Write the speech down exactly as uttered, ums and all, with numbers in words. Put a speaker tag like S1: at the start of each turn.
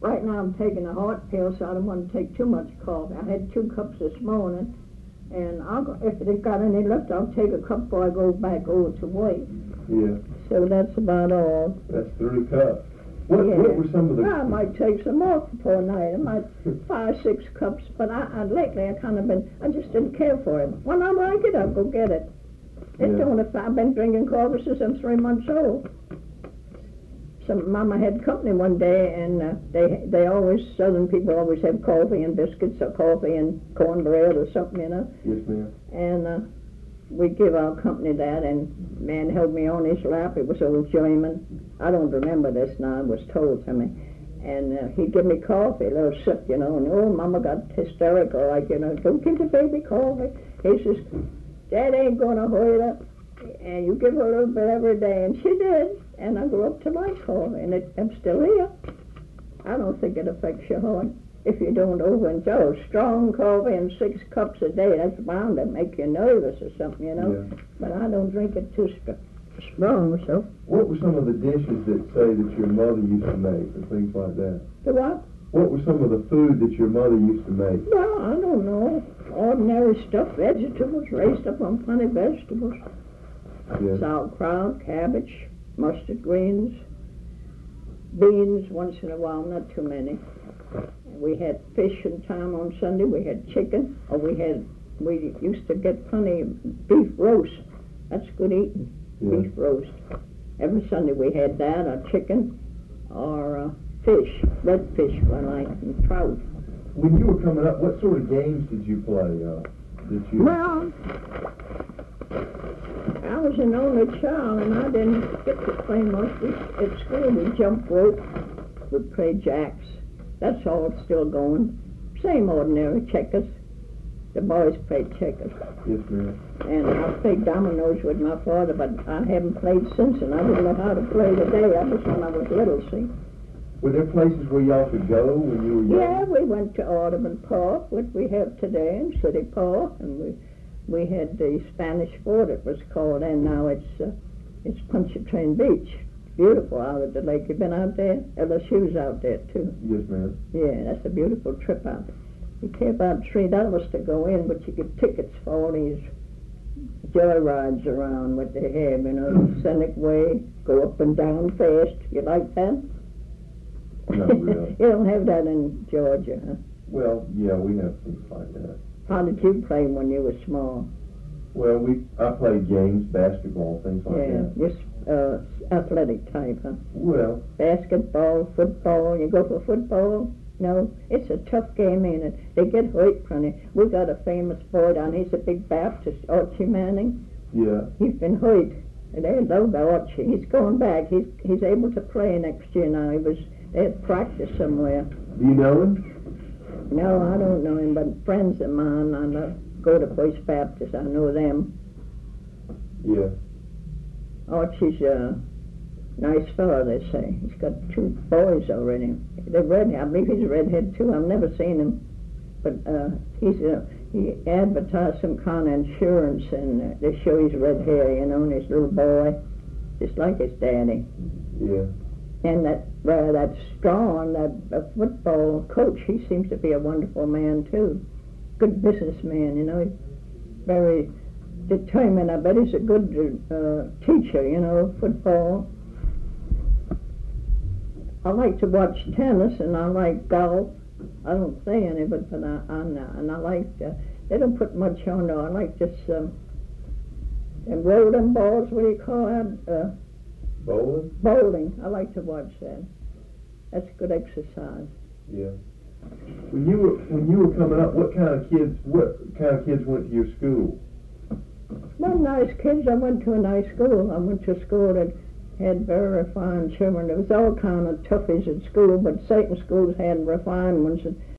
S1: Right now I'm taking a heart pill, so I don't want to take too much coffee. I had two cups this morning, and I'll go, if they've got any left, I'll take a cup before I go back over to work.
S2: Yeah.
S1: So that's about all.
S2: That's three cups. What,
S1: Yeah.
S2: what were some of the...
S1: I might take some more for a night. I might five, six cups, but I, I lately I kind of been, I just didn't care for it. When I like it, I'll go get it. It
S2: Yeah.
S1: don't if I've been drinking coffee since I'm three months old. Some Mama had company one day, and uh, they they always, Southern people always have coffee and biscuits or coffee and cornbread or something, you know.
S2: Yes, ma'am.
S1: And uh, we give our company that, and man held me on his lap. It was old German. I don't remember this now. It was told to me. And uh, he'd give me coffee, a little sip, you know, and oh, Mama got hysterical, like, you know, don't give the baby coffee. He says, Dad ain't going to hurt her, and you give her a little bit every day. And she did, and I grew up to like coffee, and it, I'm still here. I don't think it affects your heart if you don't overindulge. Strong coffee and six cups a day, that's bound to make you nervous or something, you know.
S2: Yeah.
S1: But I don't drink it too st- strong, so.
S2: What were some of the dishes that say that your mother used to make and things like that?
S1: The what?
S2: What was some of the food that your mother used to make?
S1: Well, I don't know. Ordinary stuff, vegetables, raised up on plenty of vegetables.
S2: Yeah.
S1: Sauerkraut, cabbage, mustard greens, beans once in a while, not too many. We had fish in time on Sunday. We had chicken, or we had, we used to get plenty of beef roast. That's good eating,
S2: Yeah.
S1: beef roast. Every Sunday we had that, or chicken, or uh, fish, red fish, I like, and trout.
S2: When you were coming up, what sort of games did you play? Uh, did you?
S1: Well, I was an only child, and I didn't get to play much. We, at school, we jumped rope, we played jacks. That's all still going. Same ordinary checkers. The boys played checkers.
S2: Yes, ma'am.
S1: And I played dominoes with my father, but I haven't played since, and I didn't know how to play today. That was when I was little, see.
S2: Were there places where y'all could go when you were young?
S1: Yeah, we went to Audubon Park, which we have today in City Park, and we we had the Spanish Fort, it was called, and now it's uh, it's Pontchartrain Beach. Beautiful out at the lake. You been out there? L S U's out there too.
S2: Yes, ma'am.
S1: Yeah, that's a beautiful trip out. You pay about three dollars to go in, but you get tickets for all these joyrides around what they have, you know, Scenic Way, go up and down fast. You like that?
S2: Not really.
S1: You don't have that in Georgia, huh?
S2: Well, yeah, we have things like that.
S1: How did you play when you were small?
S2: Well, we I played games, basketball, things like
S1: Yeah,
S2: that.
S1: just uh, athletic type, huh?
S2: Well,
S1: Basketball, football. You go for football? No, it's a tough game, ain't it? They get hurt plenty. We got a famous boy down. He's a big Baptist, Archie Manning.
S2: yeah.
S1: He's been hurt. And they love Archie. He's going back. He's he's able to play next year now. He was they had practice somewhere.
S2: Do you know him?
S1: No, I don't know him, but friends of mine, I know, go to First Baptist. I know them.
S2: Yeah.
S1: Archie's a nice fellow, they say. He's got two boys already. They're redhead. I believe he's a redhead too. I've never seen him, but uh, he's a, he advertised some kind of insurance, and uh, they show his red hair, you know, and his little boy, just like his daddy.
S2: Yeah.
S1: And that uh, that Strong, that uh, football coach, he seems to be a wonderful man too. Good businessman, you know. He's very determined. I bet he's a good uh, teacher, you know, football. I like to watch tennis, and I like golf. I don't play any, but, but I, I and I like, uh, they don't put much on though. I like this, um, and rolling balls, what do you call that? Uh,
S2: Bowling?
S1: bowling. I like to watch that. That's good exercise.
S2: Yeah. When you were when you were coming up, what kind of kids what kind of kids went to your school?
S1: Well, nice kids. I went to a nice school. I went to a school that had very refined children. There was all kind of toughies at school, but certain schools had refined ones. And